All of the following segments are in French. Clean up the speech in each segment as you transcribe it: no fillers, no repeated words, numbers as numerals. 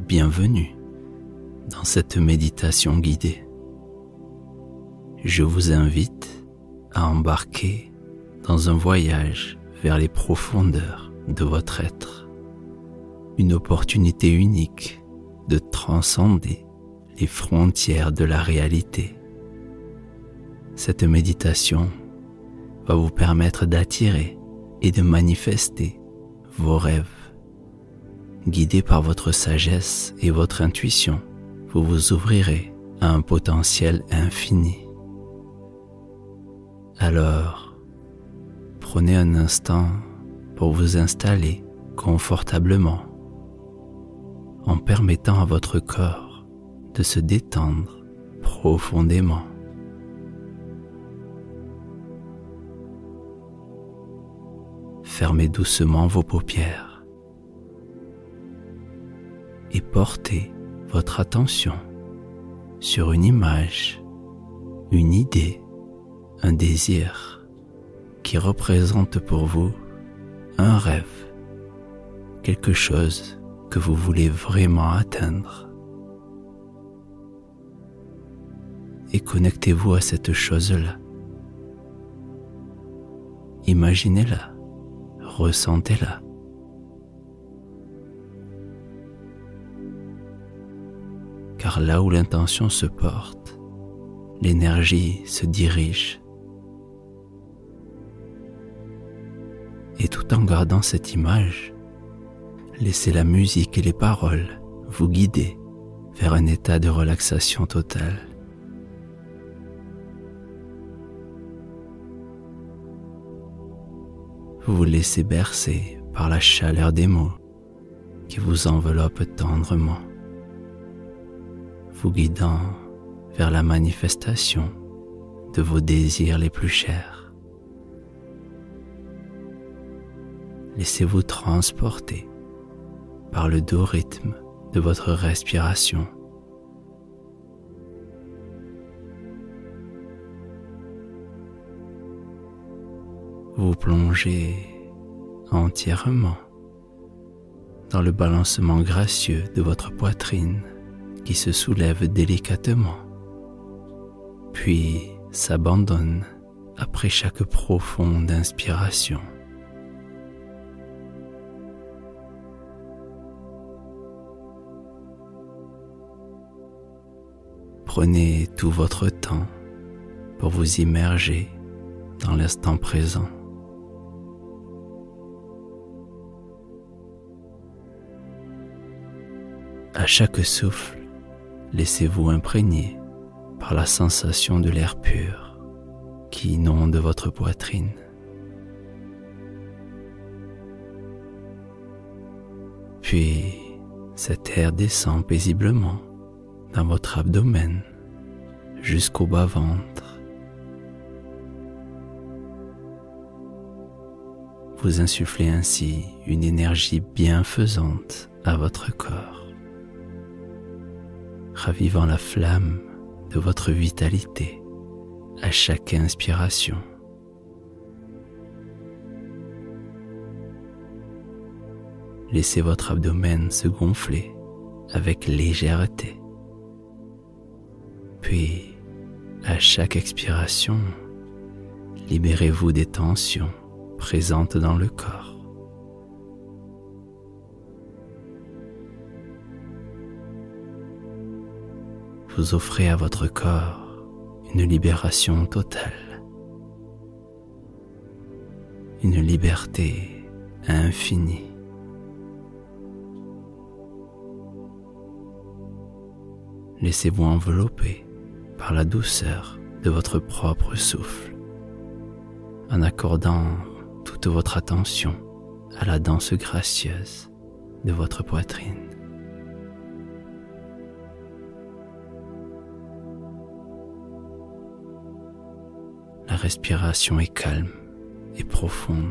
bienvenue dans cette méditation guidée. Je vous invite à embarquer dans un voyage vers les profondeurs de votre être, une opportunité unique de transcender les frontières de la réalité. Cette méditation va vous permettre d'attirer et de manifester vos rêves. Guidé par votre sagesse et votre intuition, vous vous ouvrirez à un potentiel infini. Alors, prenez un instant pour vous installer confortablement, en permettant à votre corps de se détendre profondément. Fermez doucement vos paupières et portez votre attention sur une image, une idée, un désir qui représente pour vous un rêve, quelque chose que vous voulez vraiment atteindre. Et connectez-vous à cette chose-là. Imaginez-la, ressentez-la. Car là où l'intention se porte, l'énergie se dirige. Et tout en gardant cette image, laissez la musique et les paroles vous guider vers un état de relaxation totale. Vous vous laissez bercer par la chaleur des mots qui vous enveloppent tendrement, vous guidant vers la manifestation de vos désirs les plus chers. Laissez-vous transporter par le doux rythme de votre respiration. Vous plongez entièrement dans le balancement gracieux de votre poitrine qui se soulève délicatement, puis s'abandonne après chaque profonde inspiration. Prenez tout votre temps pour vous immerger dans l'instant présent. À chaque souffle, laissez-vous imprégner par la sensation de l'air pur qui inonde votre poitrine. Puis, cet air descend paisiblement dans votre abdomen jusqu'au bas-ventre. Vous insufflez ainsi une énergie bienfaisante à votre corps, ravivant la flamme de votre vitalité à chaque inspiration. Laissez votre abdomen se gonfler avec légèreté. Puis, à chaque expiration, libérez-vous des tensions présentes dans le corps. Vous offrez à votre corps une libération totale, une liberté infinie. Laissez-vous envelopper par la douceur de votre propre souffle, en accordant toute votre attention à la danse gracieuse de votre poitrine. La respiration est calme et profonde.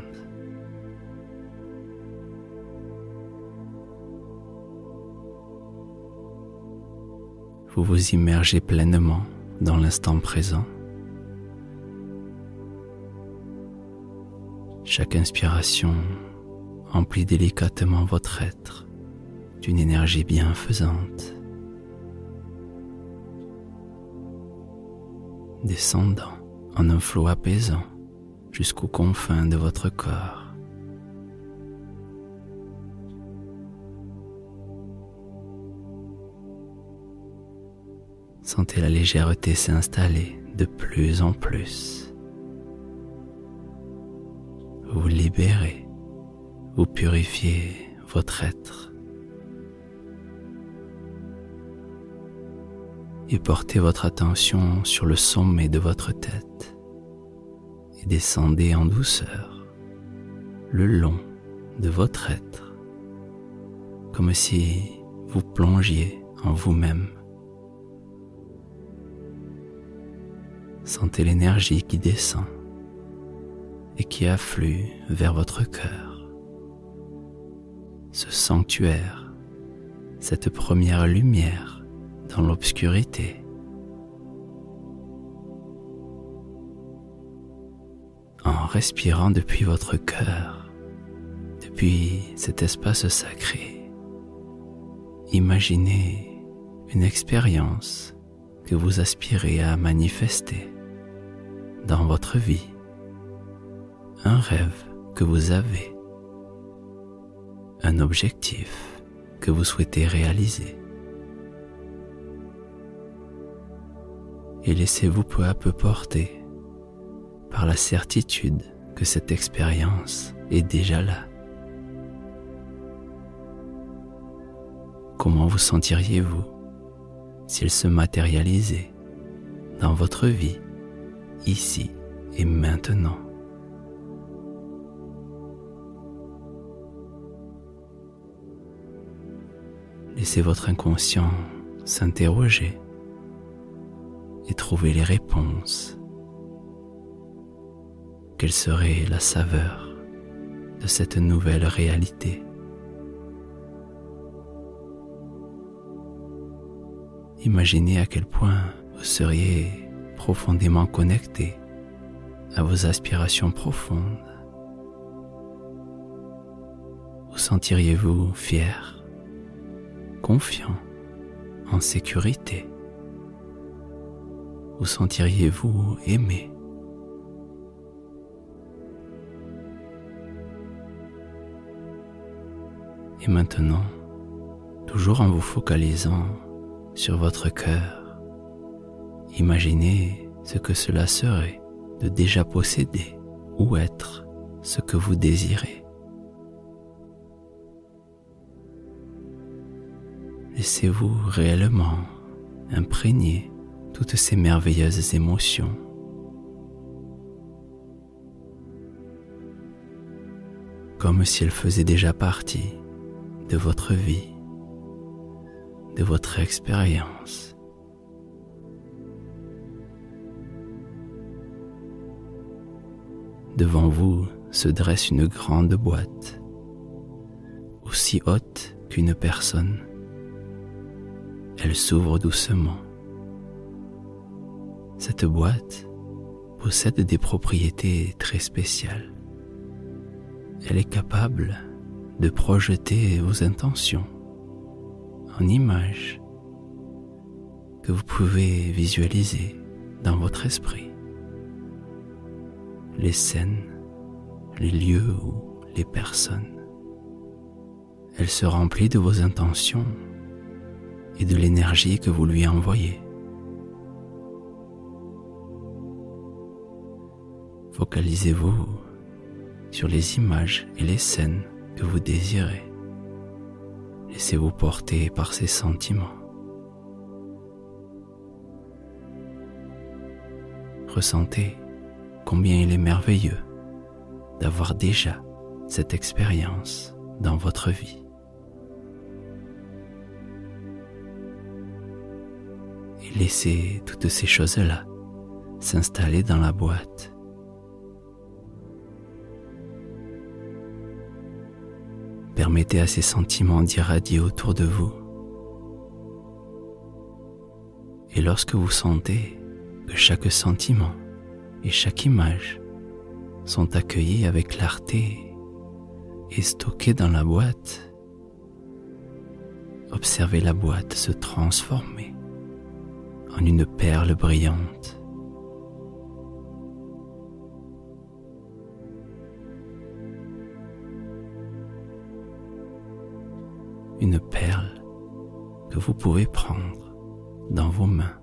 Vous vous immergez pleinement dans l'instant présent. Chaque inspiration emplit délicatement votre être d'une énergie bienfaisante, descendant en un flot apaisant jusqu'aux confins de votre corps. Sentez la légèreté s'installer de plus en plus. Vous libérez, vous purifiez votre être et portez votre attention sur le sommet de votre tête et descendez en douceur le long de votre être, comme si vous plongiez en vous-même. Sentez l'énergie qui descend et qui afflue vers votre cœur. Ce sanctuaire, cette première lumière dans l'obscurité. En respirant depuis votre cœur, depuis cet espace sacré, imaginez une expérience que vous aspirez à manifester dans votre vie, un rêve que vous avez, un objectif que vous souhaitez réaliser. Et laissez-vous peu à peu porter par la certitude que cette expérience est déjà là. Comment vous sentiriez-vous s'il se matérialisait dans votre vie, ici et maintenant? Laissez votre inconscient s'interroger et trouver les réponses. Quelle serait la saveur de cette nouvelle réalité? Imaginez à quel point vous seriez profondément connecté à vos aspirations profondes. Vous sentiriez-vous fier, confiant, en sécurité? Vous sentiriez-vous aimé? Et maintenant, toujours en vous focalisant sur votre cœur, imaginez ce que cela serait de déjà posséder ou être ce que vous désirez. Laissez-vous réellement imprégner toutes ces merveilleuses émotions. Comme si elles faisaient déjà partie de votre vie, de votre expérience. Devant vous se dresse une grande boîte, aussi haute qu'une personne. Elle s'ouvre doucement. Cette boîte possède des propriétés très spéciales. Elle est capable de projeter vos intentions en images que vous pouvez visualiser dans votre esprit. Les scènes, les lieux ou les personnes. Elle se remplit de vos intentions et de l'énergie que vous lui envoyez. Focalisez-vous sur les images et les scènes que vous désirez. Laissez-vous porter par ces sentiments. Ressentez combien il est merveilleux d'avoir déjà cette expérience dans votre vie. Et laissez toutes ces choses-là s'installer dans la boîte. Permettez à ces sentiments d'irradier autour de vous. Et lorsque vous sentez que chaque sentiment et chaque image sont accueillis avec clarté et stockés dans la boîte, observez la boîte se transformer en une perle brillante. Une perle que vous pouvez prendre dans vos mains.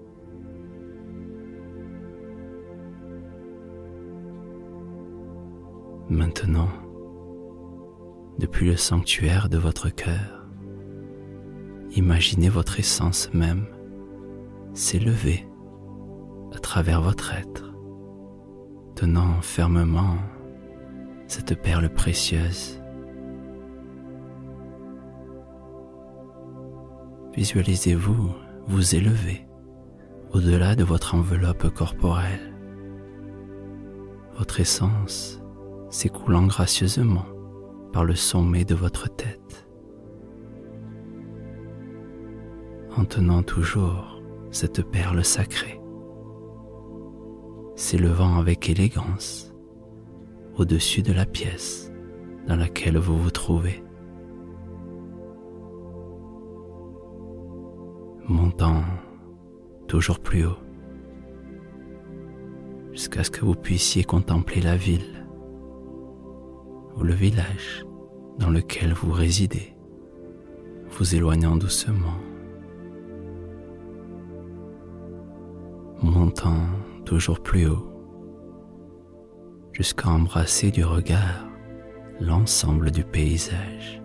Maintenant, depuis le sanctuaire de votre cœur, imaginez votre essence même s'élever à travers votre être, tenant fermement cette perle précieuse. Visualisez-vous vous élever au-delà de votre enveloppe corporelle. Votre essence s'écoulant gracieusement par le sommet de votre tête, en tenant toujours cette perle sacrée, s'élevant avec élégance au-dessus de la pièce dans laquelle vous vous trouvez, montant toujours plus haut, jusqu'à ce que vous puissiez contempler la ville ou le village dans lequel vous résidez, vous éloignant doucement, montant toujours plus haut, jusqu'à embrasser du regard l'ensemble du paysage.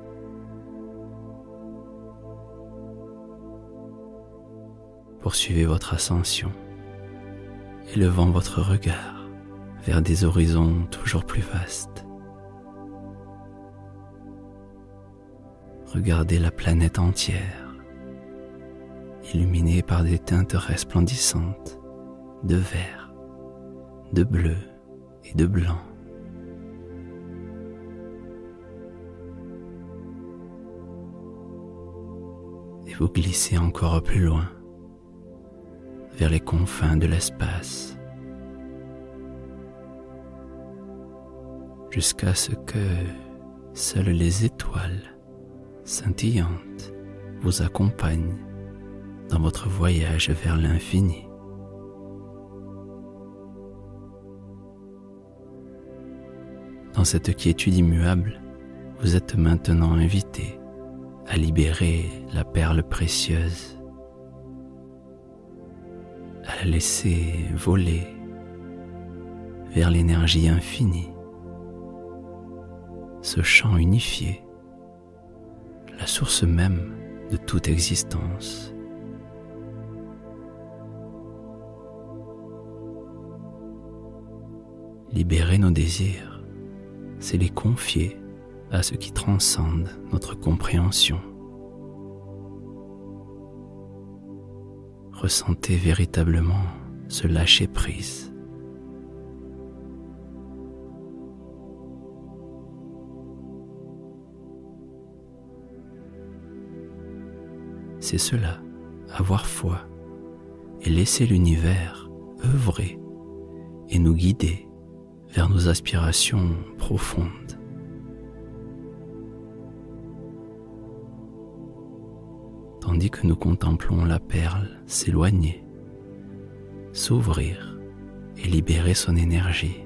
Poursuivez votre ascension, élevant votre regard vers des horizons toujours plus vastes. Regardez la planète entière, illuminée par des teintes resplendissantes de vert, de bleu et de blanc. Et vous glissez encore plus loin, vers les confins de l'espace, jusqu'à ce que seules les étoiles scintillantes vous accompagnent dans votre voyage vers l'infini. Dans cette quiétude immuable, vous êtes maintenant invité à libérer la perle précieuse, à la laisser voler vers l'énergie infinie, ce champ unifié, la source même de toute existence. Libérer nos désirs, c'est les confier à ce qui transcende notre compréhension. Ressentez véritablement ce lâcher-prise. C'est cela, avoir foi et laisser l'univers œuvrer et nous guider vers nos aspirations profondes. Tandis que nous contemplons la perle s'éloigner, s'ouvrir et libérer son énergie,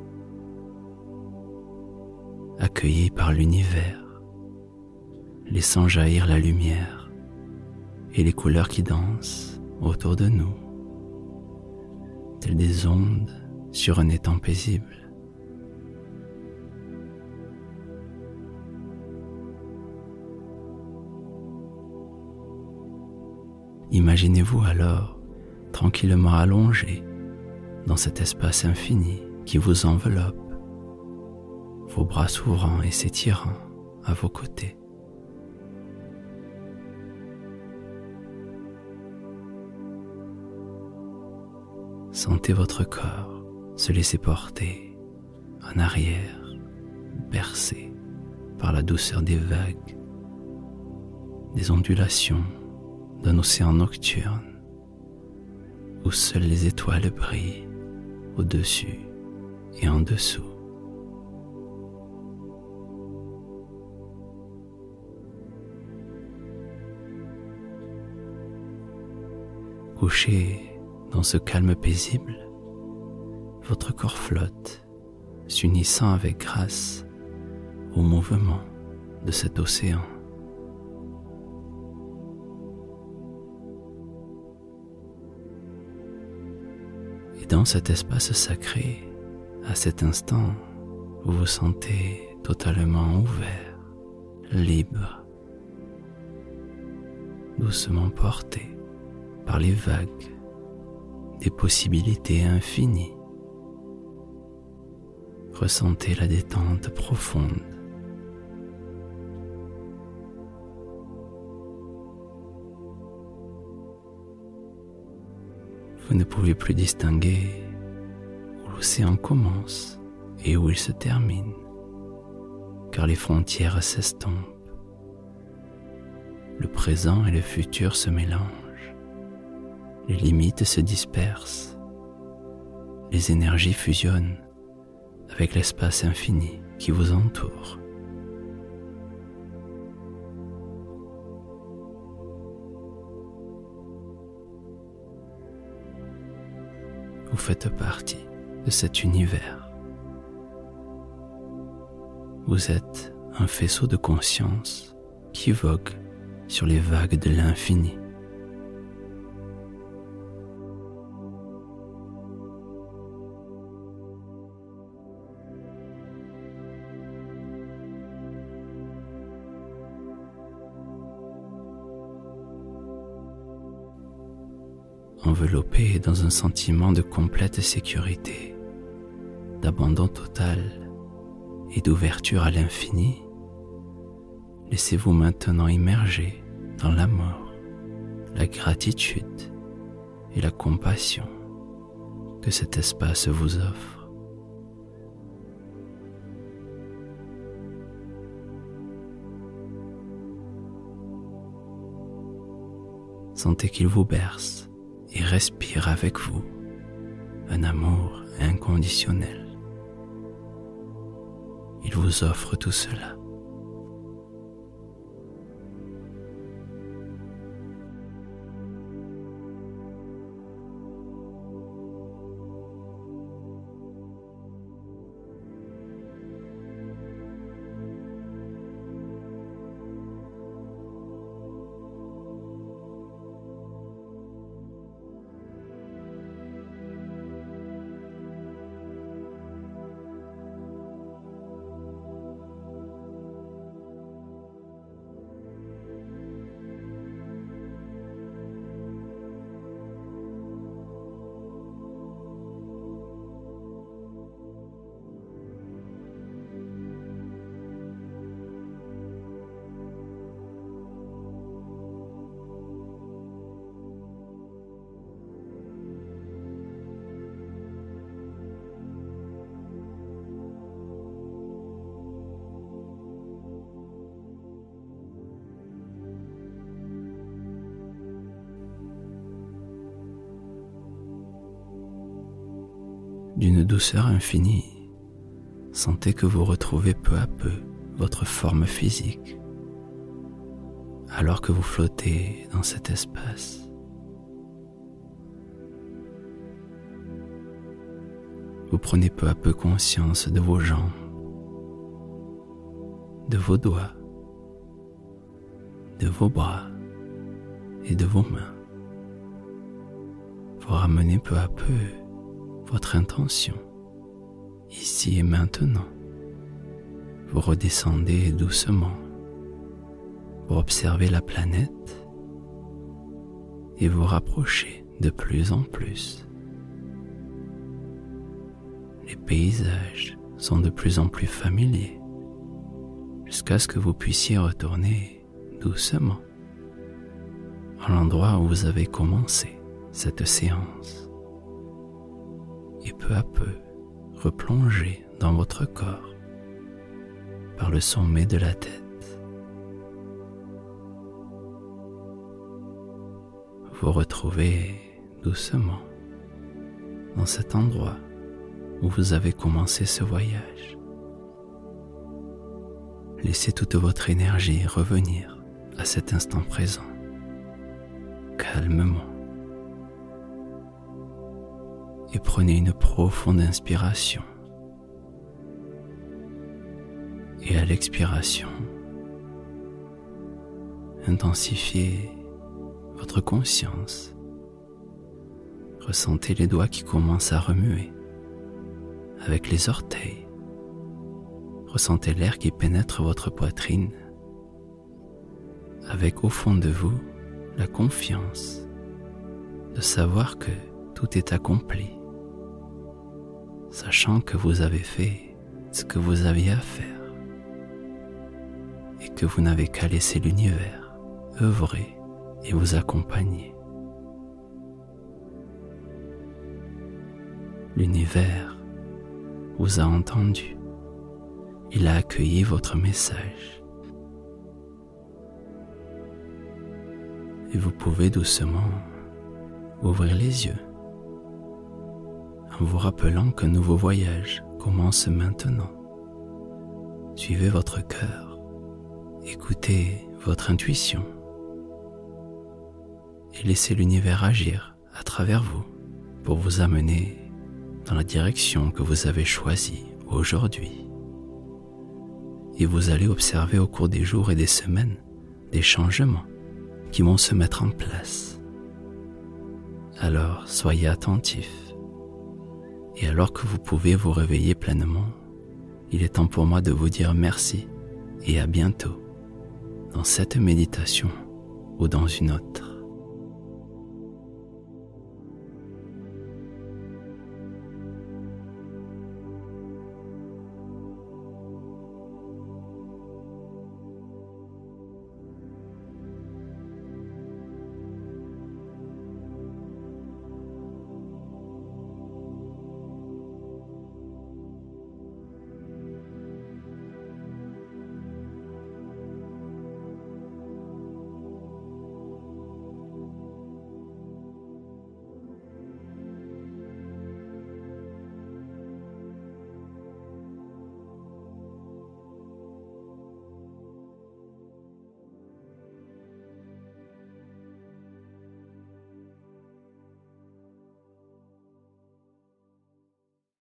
accueillie par l'univers, laissant jaillir la lumière et les couleurs qui dansent autour de nous, telles des ondes sur un étang paisible. Imaginez-vous alors tranquillement allongé dans cet espace infini qui vous enveloppe, vos bras s'ouvrant et s'étirant à vos côtés. Sentez votre corps se laisser porter en arrière, bercé par la douceur des vagues, des ondulations d'un océan nocturne où seules les étoiles brillent au-dessus et en dessous. Couché dans ce calme paisible, votre corps flotte, s'unissant avec grâce au mouvement de cet océan. Et dans cet espace sacré, à cet instant, vous vous sentez totalement ouvert, libre, doucement porté par les vagues des possibilités infinies. Ressentez la détente profonde. Vous ne pouvez plus distinguer où l'océan commence et où il se termine, car les frontières s'estompent. Le présent et le futur se mélangent. Les limites se dispersent. Les énergies fusionnent avec l'espace infini qui vous entoure. Vous faites partie de cet univers. Vous êtes un faisceau de conscience qui vogue sur les vagues de l'infini. Enveloppé dans un sentiment de complète sécurité, d'abandon total et d'ouverture à l'infini, laissez-vous maintenant immerger dans l'amour, la gratitude et la compassion que cet espace vous offre. Sentez qu'il vous berce et respire avec vous un amour inconditionnel. Il vous offre tout cela. D'une douceur infinie, sentez que vous retrouvez peu à peu votre forme physique, alors que vous flottez dans cet espace. Vous prenez peu à peu conscience de vos jambes, de vos doigts, de vos bras et de vos mains. Vous ramenez peu à peu votre intention, ici et maintenant. Vous redescendez doucement pour observer la planète et vous rapprocher de plus en plus. Les paysages sont de plus en plus familiers jusqu'à ce que vous puissiez retourner doucement à l'endroit où vous avez commencé cette séance. Et peu à peu replonger dans votre corps par le sommet de la tête. Vous retrouvez doucement dans cet endroit où vous avez commencé ce voyage. Laissez toute votre énergie revenir à cet instant présent, calmement, et prenez une profonde inspiration. Et à l'expiration, intensifiez votre conscience. Ressentez les doigts qui commencent à remuer avec les orteils. Ressentez l'air qui pénètre votre poitrine avec au fond de vous la confiance de savoir que tout est accompli, sachant que vous avez fait ce que vous aviez à faire et que vous n'avez qu'à laisser l'univers œuvrer et vous accompagner. L'univers vous a entendu, il a accueilli votre message. Et vous pouvez doucement ouvrir les yeux en vous rappelant qu'un nouveau voyage commence maintenant. Suivez votre cœur, écoutez votre intuition et laissez l'univers agir à travers vous pour vous amener dans la direction que vous avez choisie aujourd'hui. Et vous allez observer au cours des jours et des semaines des changements qui vont se mettre en place. Alors soyez attentifs. Et alors que vous pouvez vous réveiller pleinement, il est temps pour moi de vous dire merci et à bientôt dans cette méditation ou dans une autre.